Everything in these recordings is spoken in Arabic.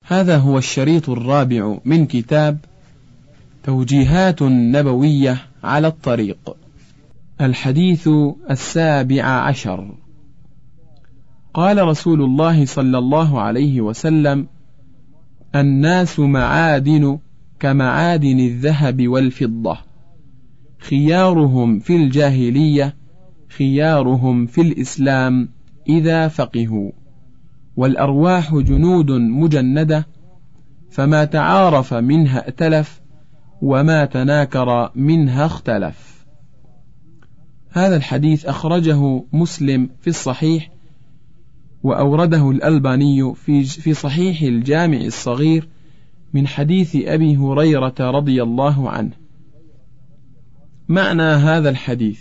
هذا هو الشريط الرابع من كتاب توجيهات نبوية على الطريق. الحديث 17. قال رسول الله صلى الله عليه وسلم: الناس معادن كمعادن الذهب والفضة، خيارهم في الجاهلية خيارهم في الإسلام إذا فقهوا، والأرواح جنود مجندة، فما تعارف منها ائتلف، وما تناكر منها اختلف. هذا الحديث أخرجه مسلم في الصحيح، وأورده الألباني في صحيح الجامع الصغير من حديث أبي هريرة رضي الله عنه. معنى هذا الحديث: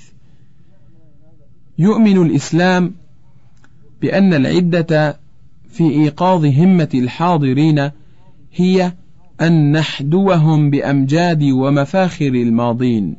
يؤمن الإسلام بأن العدة في إيقاظ همة الحاضرين هي أن نحدوهم بأمجاد ومفاخر الماضين،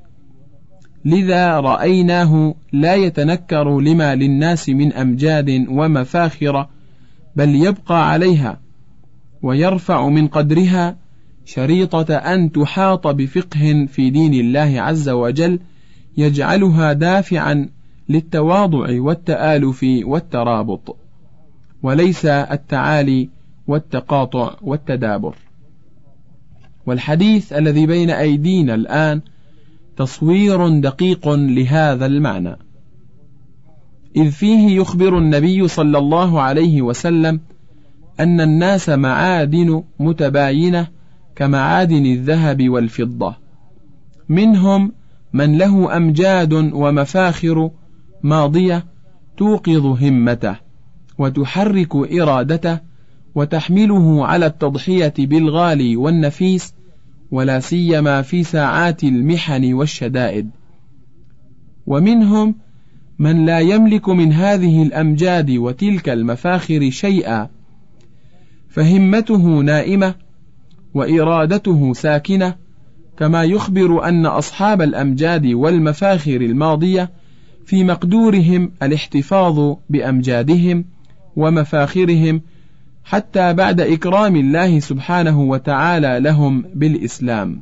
لذا رأيناه لا يتنكر لما للناس من أمجاد ومفاخر، بل يبقى عليها ويرفع من قدرها شريطة أن تحاط بفقه في دين الله عز وجل يجعلها دافعا للتواضع والتآلف والترابط، وليس التعالي والتقاطع والتدابر. والحديث الذي بين أيدينا الآن تصوير دقيق لهذا المعنى، إذ فيه يخبر النبي صلى الله عليه وسلم أن الناس معادن متباينة كمعادن الذهب والفضة، منهم من له أمجاد ومفاخر ماضية توقظ همته وتحرك إرادته وتحمله على التضحية بالغالي والنفيس، ولا سيما في ساعات المحن والشدائد، ومنهم من لا يملك من هذه الأمجاد وتلك المفاخر شيئا، فهمته نائمة وإرادته ساكنة، كما يخبر أن أصحاب الأمجاد والمفاخر الماضية في مقدورهم الاحتفاظ بأمجادهم ومفاخرهم حتى بعد إكرام الله سبحانه وتعالى لهم بالإسلام،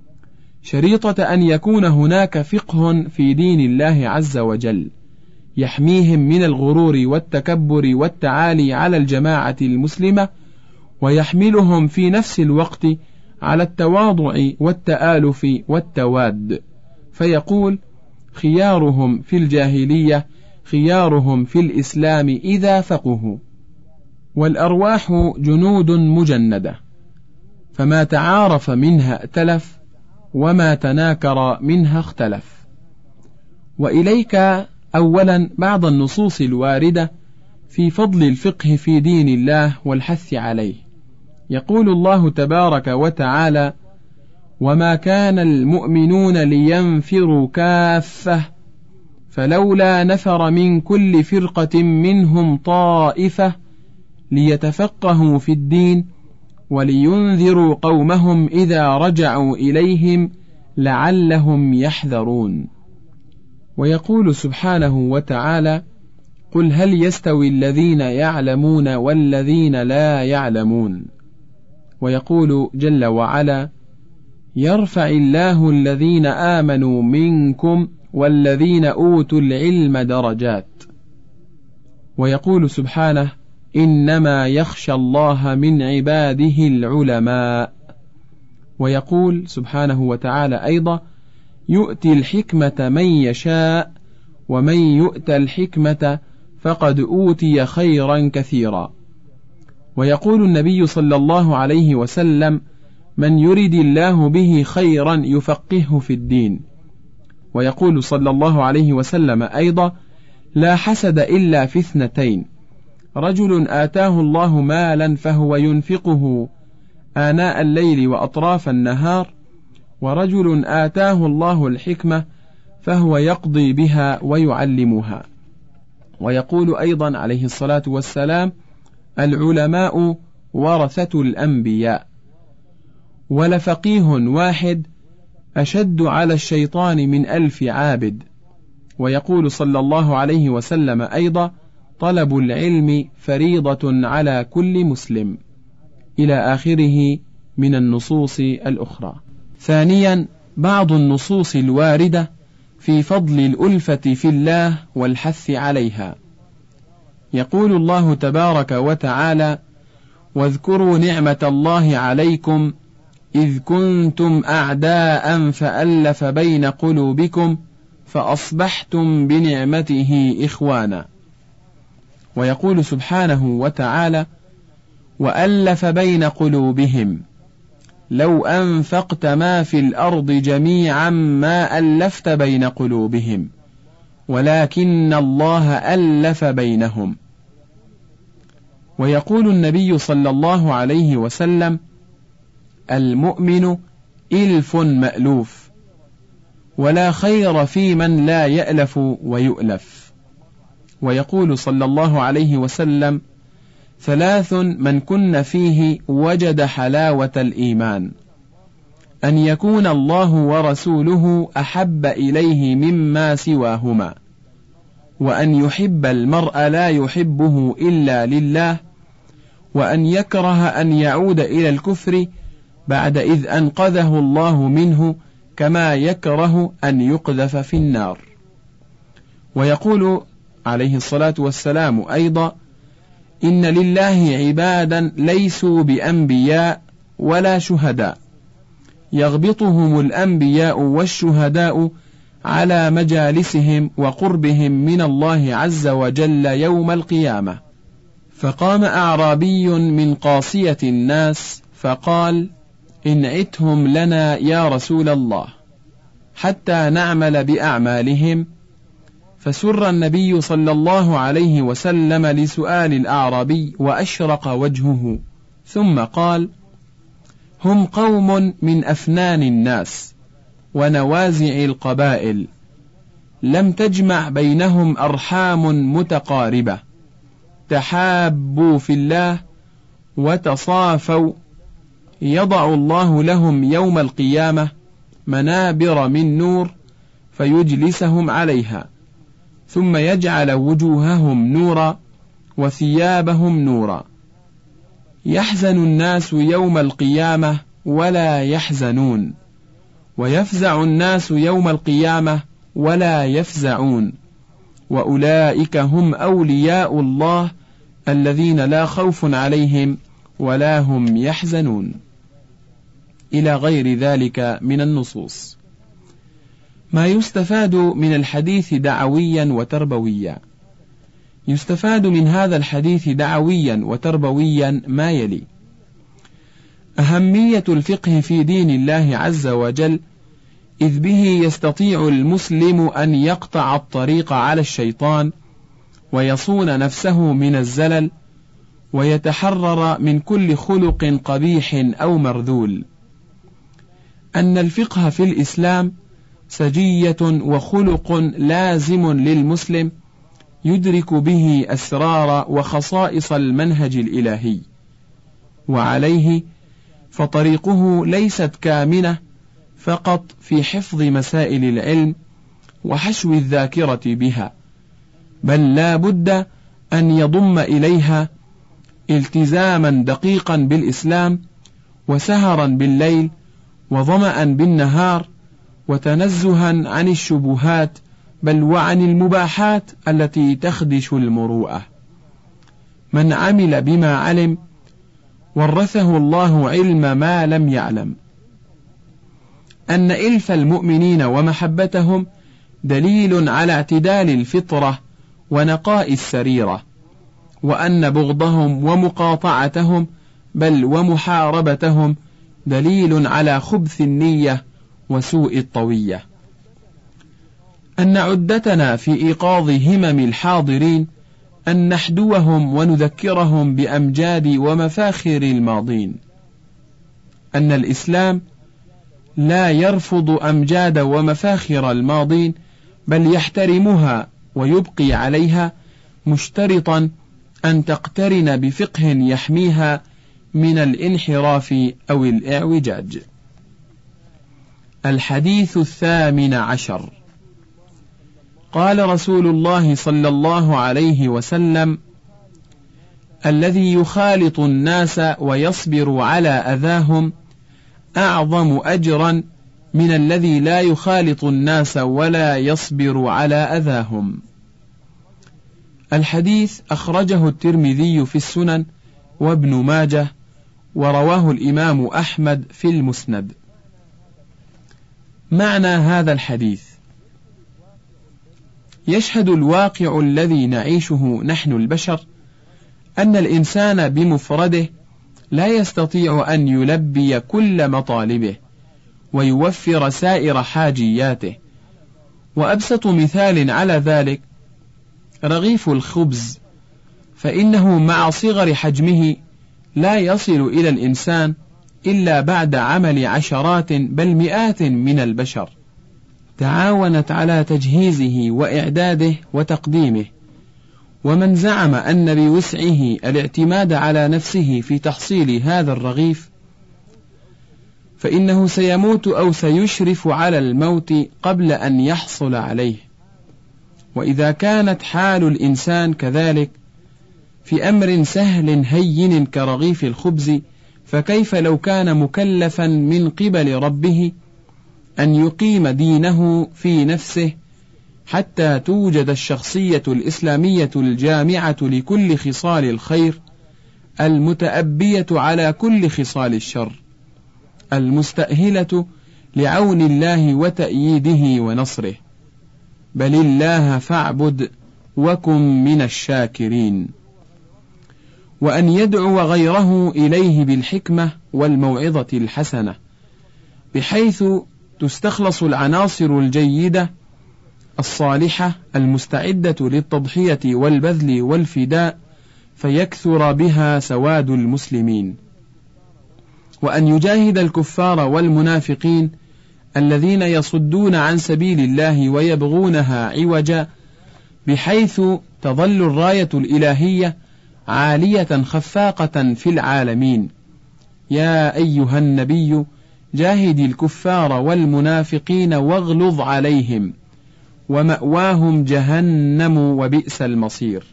شريطة أن يكون هناك فقه في دين الله عز وجل يحميهم من الغرور والتكبر والتعالي على الجماعة المسلمة، ويحملهم في نفس الوقت على التواضع والتآلف والتواد، فيقول: خيارهم في الجاهلية خيارهم في الإسلام إذا فقهوا، والأرواح جنود مجندة، فما تعارف منها ائتلف، وما تناكر منها اختلف. وإليك أولا بعض النصوص الواردة في فضل الفقه في دين الله والحث عليه. يقول الله تبارك وتعالى: وما كان المؤمنون لينفروا كافة فلولا نفر من كل فرقة منهم طائفة ليتفقهوا في الدين ولينذروا قومهم إذا رجعوا إليهم لعلهم يحذرون. ويقول سبحانه وتعالى: قل هل يستوي الذين يعلمون والذين لا يعلمون. ويقول جل وعلا: يرفع الله الذين آمنوا منكم والذين أوتوا العلم درجات. ويقول سبحانه: إنما يخشى الله من عباده العلماء. ويقول سبحانه وتعالى أيضا: يؤتي الحكمة من يشاء ومن يؤت الحكمة فقد أوتي خيرا كثيرا. ويقول النبي صلى الله عليه وسلم: من يرد الله به خيرا يفقهه في الدين. ويقول صلى الله عليه وسلم أيضا: لا حسد إلا في اثنتين: رجل آتاه الله مالا فهو ينفقه آناء الليل وأطراف النهار، ورجل آتاه الله الحكمة فهو يقضي بها ويعلمها. ويقول أيضا عليه الصلاة والسلام: العلماء ورثة الأنبياء. ولفقيه واحد أشد على الشيطان من 1000 عابد. ويقول صلى الله عليه وسلم أيضا: طلب العلم فريضة على كل مسلم. إلى آخره من النصوص الأخرى. ثانيا، بعض النصوص الواردة في فضل الألفة في الله والحث عليها. يقول الله تبارك وتعالى: واذكروا نعمة الله عليكم إذ كنتم أعداء فألف بين قلوبكم فأصبحتم بنعمته إخوانا. ويقول سبحانه وتعالى: وألف بين قلوبهم لو أنفقت ما في الأرض جميعا ما ألفت بين قلوبهم ولكن الله ألف بينهم. ويقول النبي صلى الله عليه وسلم: المؤمن إلف مألوف، ولا خير في من لا يألف ويؤلف. ويقول صلى الله عليه وسلم: ثلاث من كن فيه وجد حلاوة الإيمان: أن يكون الله ورسوله أحب إليه مما سواهما، وأن يحب المرء لا يحبه إلا لله، وأن يكره أن يعود إلى الكفر بعد إذ أنقذه الله منه، كما يكره أن يقذف في النار. ويقول عليه الصلاة والسلام أيضا: إن لله عبادا ليسوا بأنبياء ولا شهداء، يغبطهم الأنبياء والشهداء على مجالسهم وقربهم من الله عز وجل يوم القيامة. فقام أعرابي من قاصية الناس فقال: انعتهم لنا يا رسول الله حتى نعمل بأعمالهم. فسر النبي صلى الله عليه وسلم لسؤال الأعرابي وأشرق وجهه، ثم قال: هم قوم من أفنان الناس ونوازع القبائل، لم تجمع بينهم أرحام متقاربة، تحابوا في الله وتصافوا، يضع الله لهم يوم القيامة منابر من نور فيجلسهم عليها، ثم يجعل وجوههم نورا وثيابهم نورا، يحزن الناس يوم القيامة ولا يحزنون، ويفزع الناس يوم القيامة ولا يفزعون، وأولئك هم أولياء الله الذين لا خوف عليهم ولا هم يحزنون، إلى غير ذلك من النصوص. ما يستفاد من الحديث دعويا وتربويا. يستفاد من هذا الحديث دعويا وتربويا ما يلي: أهمية الفقه في دين الله عز وجل، إذ به يستطيع المسلم أن يقطع الطريق على الشيطان ويصون نفسه من الزلل ويتحرر من كل خلق قبيح أو مرذول. أن الفقه في الإسلام سجية وخلق لازم للمسلم يدرك به أسرار وخصائص المنهج الإلهي، وعليه فطريقه ليست كامنة فقط في حفظ مسائل العلم وحشو الذاكرة بها، بل لا بد أن يضم إليها التزاما دقيقا بالإسلام، وسهرا بالليل، وظمأ بالنهار، وتنزها عن الشبهات بل وعن المباحات التي تخدش المروءة. من عمل بما علم ورثه الله علم ما لم يعلم. أن إلف المؤمنين ومحبتهم دليل على اعتدال الفطرة ونقاء السريرة، وأن بغضهم ومقاطعتهم بل ومحاربتهم دليل على خبث النية وسوء الطوية. أن عدتنا في إيقاظ همم الحاضرين أن نحدوهم ونذكرهم بأمجاد ومفاخر الماضين. أن الإسلام لا يرفض أمجاد ومفاخر الماضين، بل يحترمها ويبقي عليها، مشترطا أن تقترن بفقه يحميها من الانحراف أو الإعوجاج. الحديث 18. قال رسول الله صلى الله عليه وسلم: الذي يخالط الناس ويصبر على أذاهم أعظم أجرا من الذي لا يخالط الناس ولا يصبر على أذاهم. الحديث أخرجه الترمذي في السنن وابن ماجه، ورواه الإمام أحمد في المسند. معنى هذا الحديث: يشهد الواقع الذي نعيشه نحن البشر أن الإنسان بمفرده لا يستطيع أن يلبي كل مطالبه ويوفر سائر حاجياته، وأبسط مثال على ذلك رغيف الخبز، فإنه مع صغر حجمه لا يصل إلى الإنسان إلا بعد عمل عشرات بل مئات من البشر تعاونت على تجهيزه وإعداده وتقديمه. ومن زعم أن بوسعه الاعتماد على نفسه في تحصيل هذا الرغيف فإنه سيموت أو سيشرف على الموت قبل أن يحصل عليه. وإذا كانت حال الإنسان كذلك في أمر سهل هين كرغيف الخبز، فكيف لو كان مكلفا من قبل ربه أن يقيم دينه في نفسه حتى توجد الشخصية الإسلامية الجامعة لكل خصال الخير، المتأبية على كل خصال الشر، المستأهلة لعون الله وتأييده ونصره. بل الله فاعبد وكن من الشاكرين. وأن يدعو غيره إليه بالحكمة والموعظة الحسنة، بحيث تستخلص العناصر الجيدة الصالحة المستعدة للتضحية والبذل والفداء فيكثر بها سواد المسلمين. وأن يجاهد الكفار والمنافقين الذين يصدون عن سبيل الله ويبغونها عوجا، بحيث تظل الراية الإلهية عالية خفاقة في العالمين. يا أيها النبي جاهد الكفار والمنافقين واغلظ عليهم ومأواهم جهنم وبئس المصير.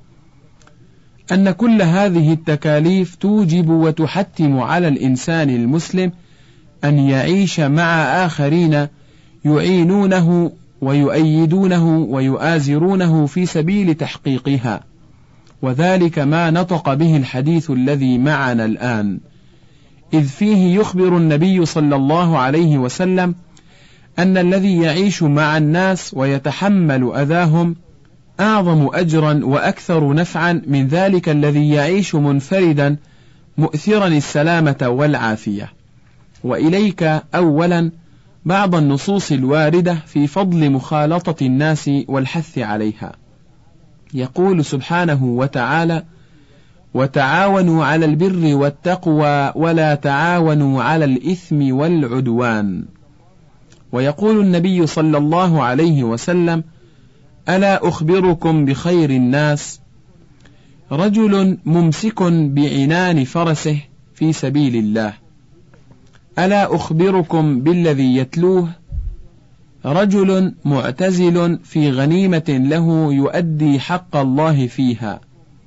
أن كل هذه التكاليف توجب وتحتم على الإنسان المسلم أن يعيش مع آخرين يعينونه ويؤيدونه ويؤازرونه في سبيل تحقيقها، وذلك ما نطق به الحديث الذي معنا الآن، إذ فيه يخبر النبي صلى الله عليه وسلم أن الذي يعيش مع الناس ويتحمل أذاهم أعظم أجرا وأكثر نفعا من ذلك الذي يعيش منفردا مؤثرا السلامة والعافية. وإليك أولا بعض النصوص الواردة في فضل مخالطة الناس والحث عليها. يقول سبحانه وتعالى: وتعاونوا على البر والتقوى ولا تعاونوا على الإثم والعدوان. ويقول النبي صلى الله عليه وسلم: ألا أخبركم بخير الناس؟ رجل ممسك بعنان فرسه في سبيل الله. ألا أخبركم بالذي يتلوه؟ رجل معتزل في غنيمة له يؤدي حق الله فيها.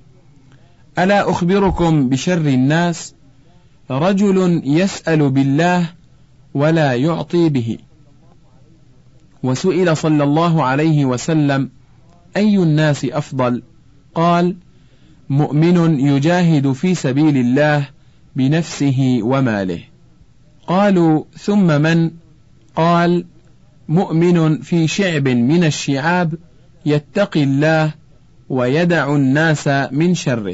ألا أخبركم بشر الناس؟ رجل يسأل بالله ولا يعطي به. وسئل صلى الله عليه وسلم: أي الناس أفضل؟ قال: مؤمن يجاهد في سبيل الله بنفسه وماله. قالوا: ثم من؟ قال: مؤمن في شعب من الشعاب يتقي الله ويدع الناس من شره.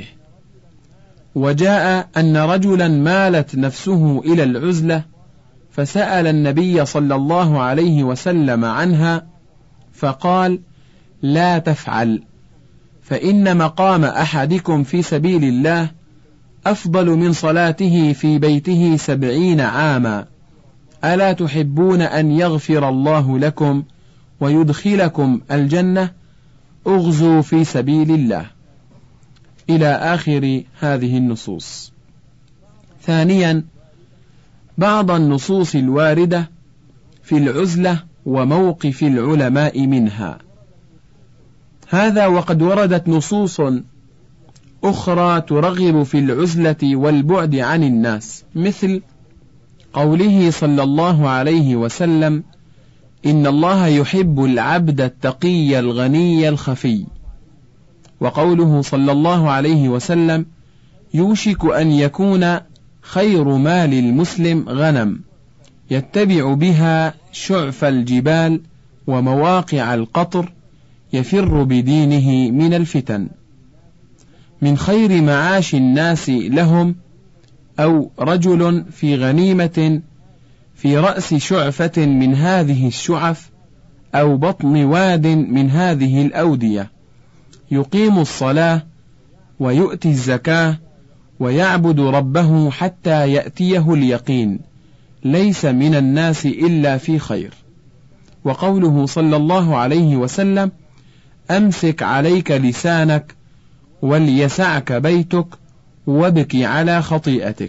وجاء أن رجلا مالت نفسه إلى العزلة فسأل النبي صلى الله عليه وسلم عنها فقال: لا تفعل، فإن مقام أحدكم في سبيل الله أفضل من صلاته في بيته 70 عاما. ألا تحبون أن يغفر الله لكم ويدخلكم الجنة؟ اغزوا في سبيل الله. إلى آخر هذه النصوص. ثانيا، بعض النصوص الواردة في العزلة وموقف العلماء منها. هذا وقد وردت نصوص أخرى ترغب في العزلة والبعد عن الناس، مثل قوله صلى الله عليه وسلم: إن الله يحب العبد التقي الغني الخفي. وقوله صلى الله عليه وسلم: يوشك أن يكون خير مال المسلم غنم يتبع بها شعف الجبال ومواقع القطر يفر بدينه من الفتن. من خير معاش الناس لهم أو رجل في غنيمة في رأس شعفة من هذه الشعف أو بطن واد من هذه الأودية، يقيم الصلاة ويؤتي الزكاة ويعبد ربه حتى يأتيه اليقين، ليس من الناس إلا في خير. وقوله صلى الله عليه وسلم: أمسك عليك لسانك وليسعك بيتك وابك على خطيئتك.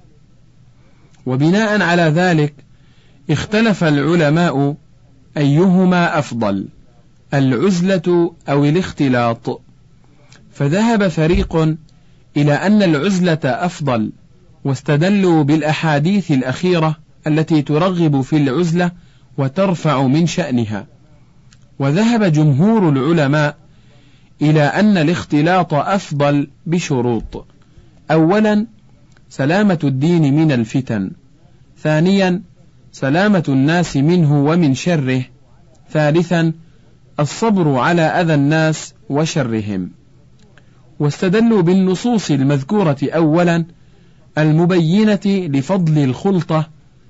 وبناء على ذلك اختلف العلماء أيهما أفضل، العزلة أو الاختلاط، فذهب فريق إلى أن العزلة أفضل، واستدلوا بالأحاديث الأخيرة التي ترغب في العزلة وترفع من شأنها. وذهب جمهور العلماء إلى أن الاختلاط أفضل بشروط: أولا سلامة الدين من الفتن، ثانيا سلامة الناس منه ومن شره، ثالثا الصبر على أذى الناس وشرهم. واستدلوا بالنصوص المذكورة أولا المبينة لفضل الخلطة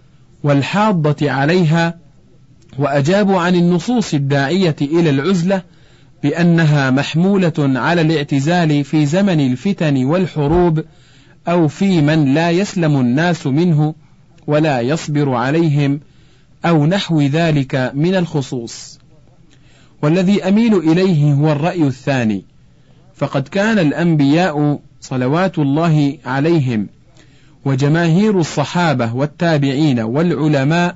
والحاضة عليها، وأجابوا عن النصوص الداعية إلى العزلة بأنها محمولة على الاعتزال في زمن الفتن والحروب، أو في من لا يسلم الناس منه ولا يصبر عليهم، أو نحو ذلك من الخصوص. والذي أميل إليه هو الرأي الثاني، فقد كان الأنبياء صلوات الله عليهم وجماهير الصحابة والتابعين والعلماء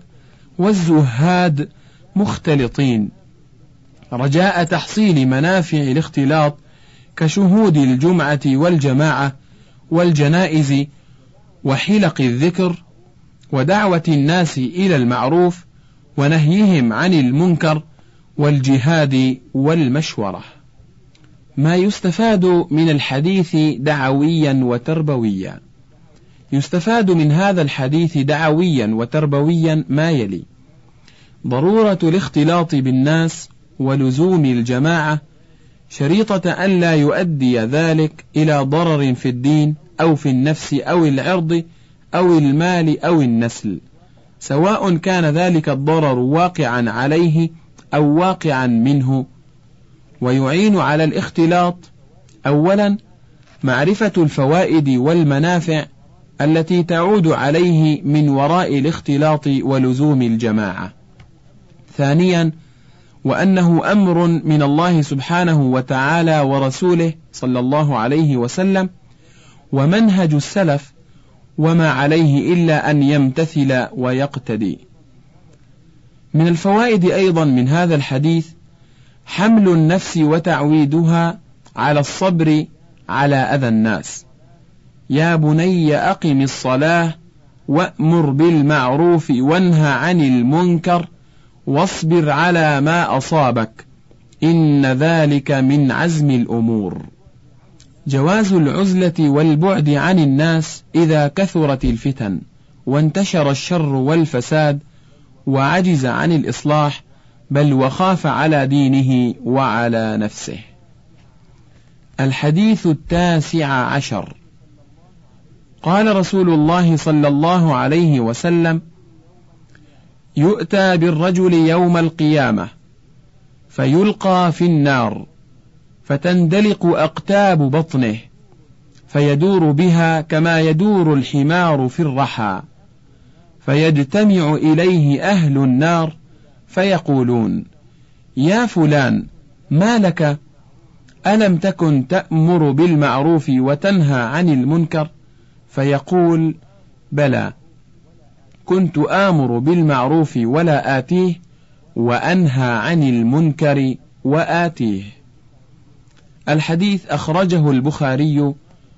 والزهاد مختلطين رجاء تحصيل منافع الاختلاط، كشهود الجمعة والجماعة والجنائز وحلق الذكر ودعوة الناس إلى المعروف ونهيهم عن المنكر والجهاد والمشورة. ما يستفاد من الحديث دعويا وتربويا: يستفاد من هذا الحديث دعويا وتربويا ما يلي: ضرورة الاختلاط بالناس ولزوم الجماعة، شريطة أن لا يؤدي ذلك إلى ضرر في الدين أو في النفس أو العرض أو المال أو النسل، سواء كان ذلك الضرر واقعا عليه أو واقعا منه. ويعين على الاختلاط: أولا معرفة الفوائد والمنافع التي تعود عليه من وراء الاختلاط ولزوم الجماعة. ثانيا وأنه أمر من الله سبحانه وتعالى ورسوله صلى الله عليه وسلم، ومنهج السلف، وما عليه إلا أن يمتثل ويقتدي. من الفوائد أيضا من هذا الحديث حمل النفس وتعويدها على الصبر على أذى الناس: يا بني أقم الصلاة وأمر بالمعروف وانهى عن المنكر واصبر على ما أصابك إن ذلك من عزم الأمور. جواز العزلة والبعد عن الناس إذا كثرت الفتن وانتشر الشر والفساد وعجز عن الإصلاح، بل وخاف على دينه وعلى نفسه. الحديث 19. قال رسول الله صلى الله عليه وسلم: يؤتى بالرجل يوم القيامة فيلقى في النار فتندلق أقتاب بطنه فيدور بها كما يدور الحمار في الرحى، فيجتمع إليه أهل النار فيقولون: يا فلان ما لك؟ ألم تكن تأمر بالمعروف وتنهى عن المنكر؟ فيقول: بلى، كنت آمر بالمعروف ولا آتيه، وأنهى عن المنكر وآتيه. الحديث أخرجه البخاري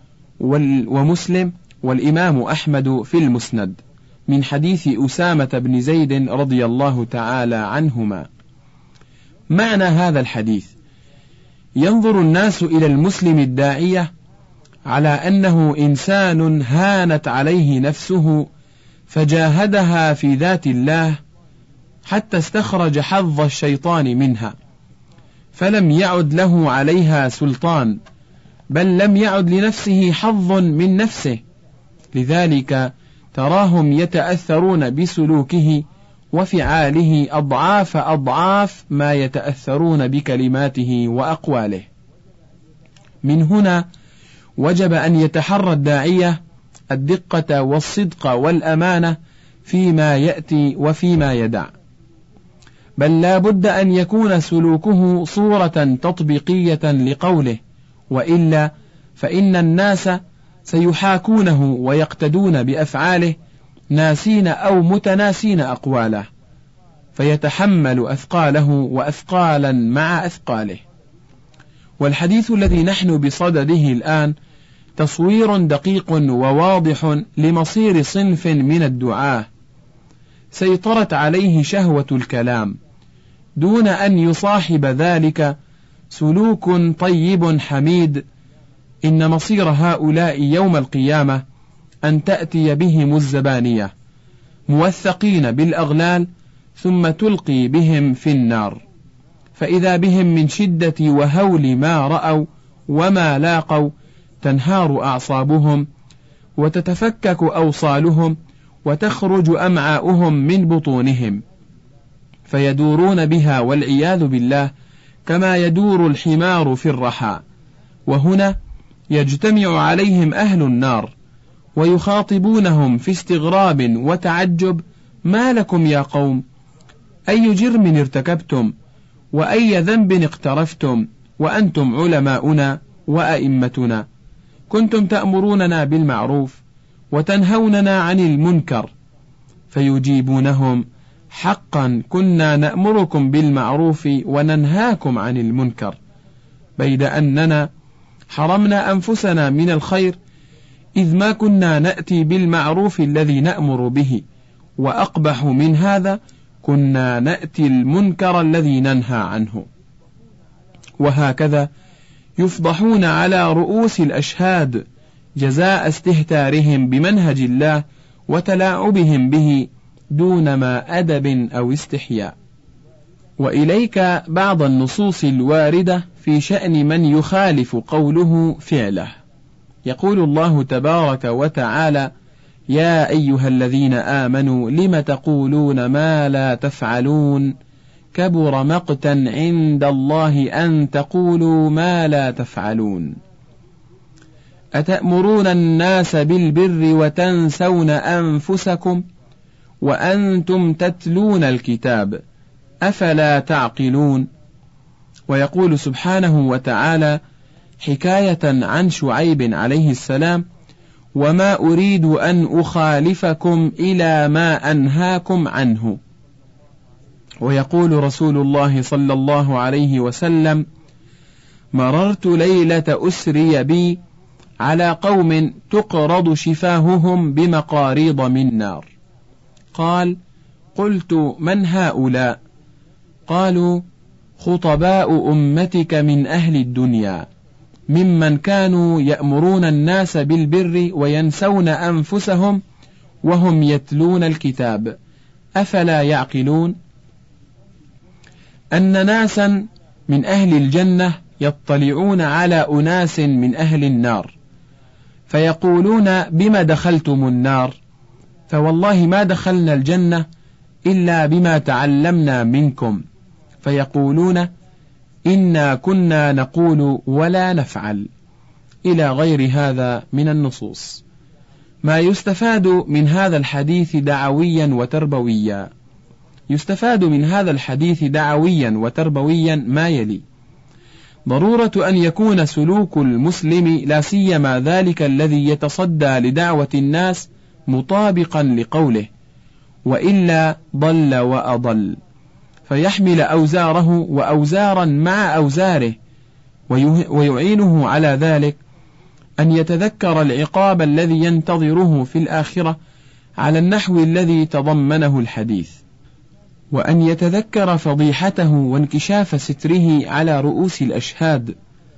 ومسلم والإمام أحمد في المسند من حديث أسامة بن زيد رضي الله تعالى عنهما. معنى هذا الحديث: ينظر الناس إلى المسلم الداعية على أنه إنسان هانت عليه نفسه فجاهدها في ذات الله حتى استخرج حظ الشيطان منها، فلم يعد له عليها سلطان، بل لم يعد لنفسه حظ من نفسه، لذلك تراهم يتأثرون بسلوكه وفعاله أضعاف ما يتأثرون بكلماته وأقواله. من هنا وجب أن يتحرى الداعية الدقة والصدق والأمانة فيما يأتي وفيما يدع، بل لا بد أن يكون سلوكه صورة تطبيقية لقوله، وإلا فإن الناس سيحاكونه ويقتدون بأفعاله ناسين أو متناسين أقواله، فيتحمل أثقاله وأثقالا مع أثقاله. والحديث الذي نحن بصدده الآن تصوير دقيق وواضح لمصير صنف من الدعاة سيطرت عليه شهوة الكلام دون أن يصاحب ذلك سلوك طيب حميد. إن مصير هؤلاء يوم القيامة أن تأتي بهم الزبانية موثقين بالأغلال ثم تلقي بهم في النار، فإذا بهم من شدة وهول ما رأوا وما لاقوا تنهار أعصابهم وتتفكك أوصالهم وتخرج أمعاؤهم من بطونهم، فيدورون بها والعياذ بالله كما يدور الحمار في الرحى. وهنا يجتمع عليهم أهل النار ويخاطبونهم في استغراب وتعجب: ما لكم يا قوم؟ أي جرم ارتكبتم؟ وأي ذنب اقترفتم وأنتم علماؤنا وأئمتنا؟ كنتم تأمروننا بالمعروف وتنهوننا عن المنكر. فيجيبونهم: حقا كنا نأمركم بالمعروف وننهاكم عن المنكر، بيد أننا حرمنا أنفسنا من الخير، إذ ما كنا نأتي بالمعروف الذي نأمر به، وأقبح من هذا كنا نأتي المنكر الذي ننهى عنه. وهكذا يفضحون على رؤوس الأشهاد جزاء استهتارهم بمنهج الله وتلاعبهم به دون ما أدب أو استحياء. وإليك بعض النصوص الواردة في شأن من يخالف قوله فعله. يقول الله تبارك وتعالى: يا أيها الذين آمنوا لم تقولون ما لا تفعلون كبر مقتا عند الله أن تقولوا ما لا تفعلون أتأمرون الناس بالبر وتنسون أنفسكم وأنتم تتلون الكتاب أفلا تعقلون. ويقول سبحانه وتعالى حكاية عن شعيب عليه السلام: وما أريد أن أخالفكم إلى ما أنهاكم عنه. ويقول رسول الله صلى الله عليه وسلم: مررت ليلة أسري بي على قوم تقرض شفاههم بمقاريض من نار. قال: قلت من هؤلاء؟ قالوا: خطباء أمتك من أهل الدنيا، ممن كانوا يأمرون الناس بالبر وينسون أنفسهم وهم يتلون الكتاب أفلا يعقلون. أن ناسا من أهل الجنة يطلعون على أناس من أهل النار فيقولون: بما دخلتم النار؟ فوالله ما دخلنا الجنة إلا بما تعلمنا منكم. فيقولون: إنا كنا نقول ولا نفعل، إلى غير هذا من النصوص. ما يستفاد من هذا الحديث دعويا وتربويا. يستفاد من هذا الحديث دعويا وتربويا ما يلي: ضرورة أن يكون سلوك المسلم لا سيما ذلك الذي يتصدى لدعوة الناس مطابقا لقوله، وإلا ضل وأضل، فيحمل أوزاره وأوزارا مع أوزاره ويعينه على ذلك أن يتذكر العقاب الذي ينتظره في الآخرة على النحو الذي تضمنه الحديث، وأن يتذكر فضيحته وانكشاف ستره على رؤوس الأشهاد.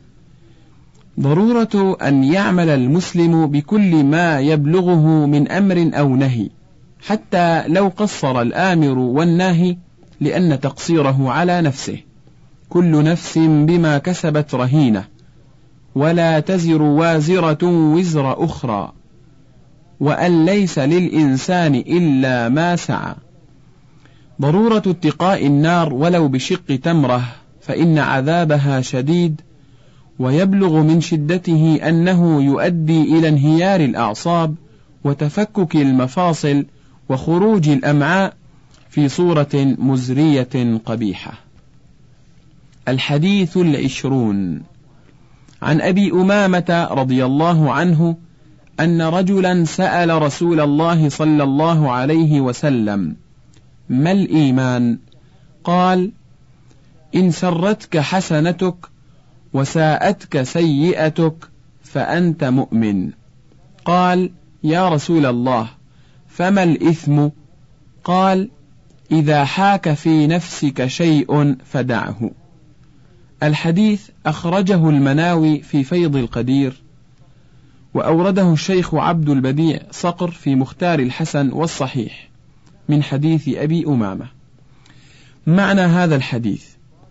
ضرورة أن يعمل المسلم بكل ما يبلغه من أمر أو نهي، حتى لو قصر الآمر والناهي، لأن تقصيره على نفسه. كل نفس بما كسبت رهينة، ولا تزر وازرة وزر أخرى، وأن ليس للإنسان إلا ما سعى. ضرورة اتقاء النار ولو بشق تمرة، فإن عذابها شديد، ويبلغ من شدته أنه يؤدي إلى انهيار الأعصاب وتفكك المفاصل وخروج الأمعاء في صورة مزرية قبيحة. الحديث 20 عن أبي أمامة رضي الله عنه أن رجلا سأل رسول الله صلى الله عليه وسلم: ما الإيمان؟ قال: إن سرتك حسنتك وساءتك سيئتك فأنت مؤمن. قال: يا رسول الله، فما الإثم؟ قال: إذا حاك في نفسك شيء فدعه. الحديث أخرجه المناوي في فيض القدير، وأورده الشيخ عبد البديع صقر في مختار الحسن والصحيح من حديث أبي أمامة. معنى هذا الحديث: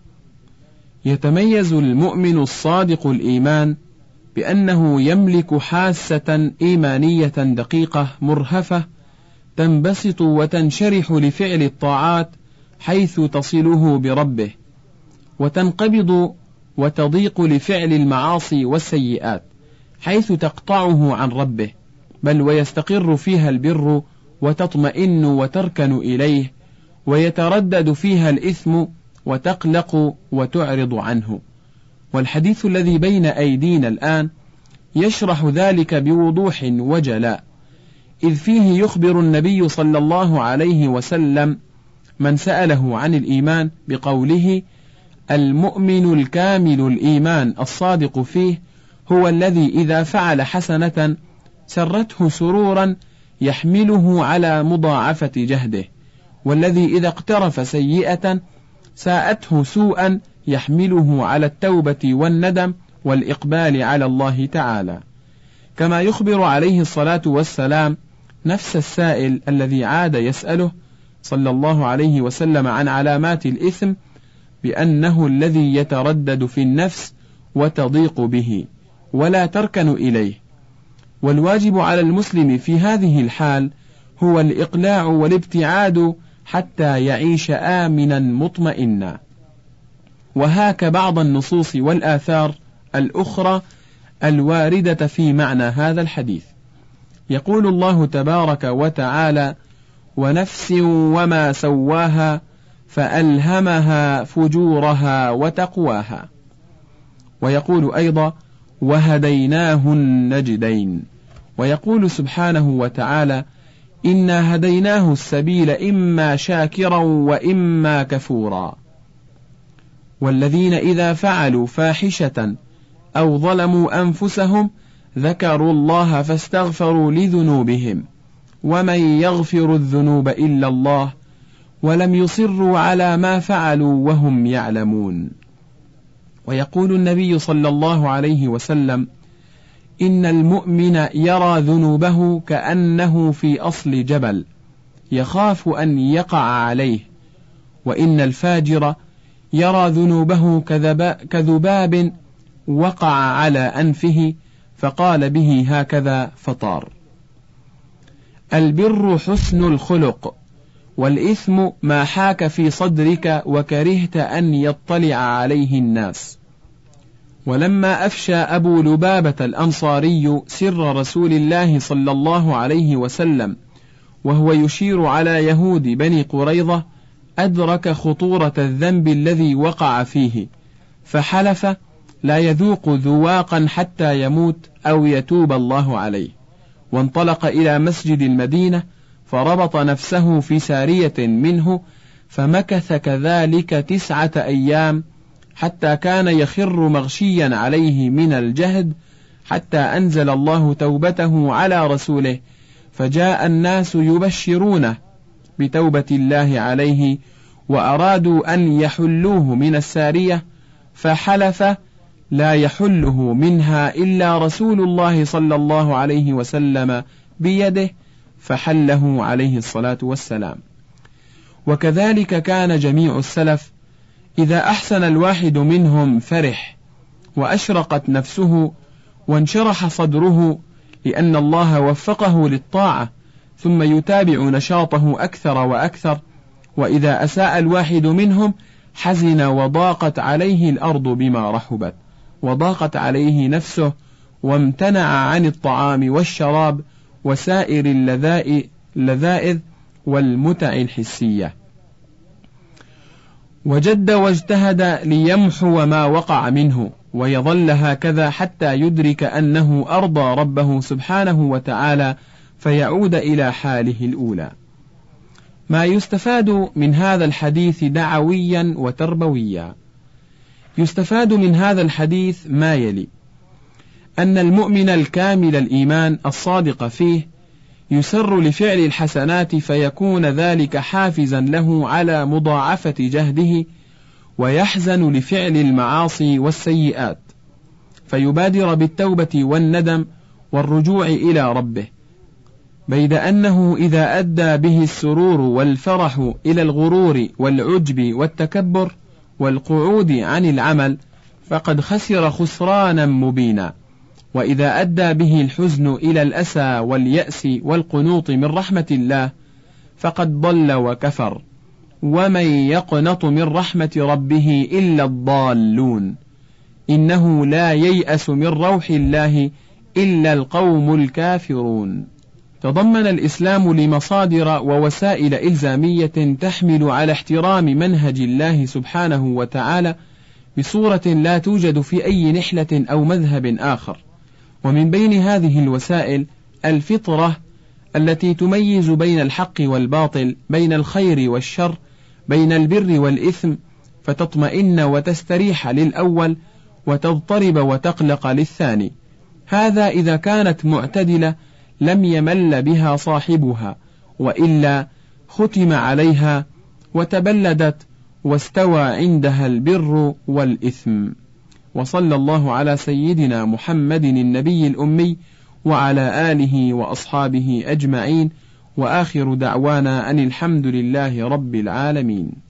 يتميز المؤمن الصادق الإيمان بأنه يملك حاسة إيمانية دقيقة مرهفة تنبسط وتنشرح لفعل الطاعات حيث تصله بربه، وتنقبض وتضيق لفعل المعاصي والسيئات حيث تقطعه عن ربه، بل ويستقر فيها البر وتطمئن وتركن إليه، ويتردد فيها الإثم وتقلق وتعرض عنه. والحديث الذي بين أيدينا الآن يشرح ذلك بوضوح وجلاء، إذ فيه يخبر النبي صلى الله عليه وسلم من سأله عن الإيمان بقوله: المؤمن الكامل الإيمان الصادق فيه هو الذي إذا فعل حسنة سرته سرورا يحمله على مضاعفة جهده، والذي إذا اقترف سيئة ساءته سوءا يحمله على التوبة والندم والإقبال على الله تعالى. كما يخبر عليه الصلاة والسلام نفس السائل الذي عاد يسأله صلى الله عليه وسلم عن علامات الإثم بأنه الذي يتردد في النفس وتضيق به ولا تركن إليه. والواجب على المسلم في هذه الحال هو الإقلاع والابتعاد حتى يعيش آمنا مطمئنا. وهاك بعض النصوص والآثار الأخرى الواردة في معنى هذا الحديث. يقول الله تبارك وتعالى: ونفس وما سواها فألهمها فجورها وتقواها. ويقول أيضا: وهديناه النجدين. ويقول سبحانه وتعالى: إنا هديناه السبيل إما شاكرا وإما كفورا. والذين إذا فعلوا فاحشة أو ظلموا أنفسهم ذكروا الله فاستغفروا لذنوبهم ومن يغفر الذنوب إلا الله ولم يصروا على ما فعلوا وهم يعلمون. ويقول النبي صلى الله عليه وسلم: إن المؤمن يرى ذنوبه كأنه في أصل جبل يخاف أن يقع عليه، وإن الفاجر يرى ذنوبه كذباب وقع على أنفه فقال به هكذا فطار. البر حسن الخلق، والإثم ما حاك في صدرك وكرهت أن يطلع عليه الناس. ولما أفشى أبو لبابة الأنصاري سر رسول الله صلى الله عليه وسلم وهو يشير على يهود بني قريظة، أدرك خطورة الذنب الذي وقع فيه، فحلف لا يذوق ذواقا حتى يموت أو يتوب الله عليه، وانطلق إلى مسجد المدينة فربط نفسه في سارية منه، فمكث كذلك 9 أيام حتى كان يخر مغشيا عليه من الجهد، حتى أنزل الله توبته على رسوله، فجاء الناس يبشرونه بتوبة الله عليه، وأرادوا أن يحلوه من السارية، فحلف لا يحله منها إلا رسول الله صلى الله عليه وسلم بيده، فحله عليه الصلاة والسلام. وكذلك كان جميع السلف إذا أحسن الواحد منهم فرح، وأشرقت نفسه وانشرح صدره لأن الله وفقه للطاعة، ثم يتابع نشاطه أكثر وأكثر. وإذا أساء الواحد منهم حزن وضاقت عليه الأرض بما رحبت، وضاقت عليه نفسه، وامتنع عن الطعام والشراب وسائر اللذائذ والمتع الحسية، وجد واجتهد ليمحو ما وقع منه، ويظل هكذا حتى يدرك أنه أرضى ربه سبحانه وتعالى، فيعود إلى حاله الأولى. ما يستفاد من هذا الحديث دعويا وتربويا: يستفاد من هذا الحديث ما يلي: أن المؤمن الكامل الإيمان الصادق فيه يسر لفعل الحسنات، فيكون ذلك حافزا له على مضاعفة جهده، ويحزن لفعل المعاصي والسيئات، فيبادر بالتوبة والندم والرجوع إلى ربه، بيد أنه إذا أدى به السرور والفرح إلى الغرور والعجب والتكبر والقعود عن العمل فقد خسر خسرانا مبينا، وإذا أدى به الحزن إلى الأسى واليأس والقنوط من رحمة الله فقد ضل وكفر، ومن يقنط من رحمة ربه إلا الضالون، إنه لا ييأس من روح الله إلا القوم الكافرون. تضمن الإسلام لمصادر ووسائل إلزامية تحمل على احترام منهج الله سبحانه وتعالى بصورة لا توجد في أي نحلة أو مذهب آخر. ومن بين هذه الوسائل الفطرة التي تميز بين الحق والباطل، بين الخير والشر، بين البر والإثم، فتطمئن وتستريح للأول وتضطرب وتقلق للثاني. هذا إذا كانت معتدلة لم يمل بها صاحبها، وإلا ختم عليها وتبلدت واستوى عندها البر والإثم. وصلى الله على سيدنا محمد النبي الأمي وعلى آله وأصحابه أجمعين، وآخر دعوانا أن الحمد لله رب العالمين.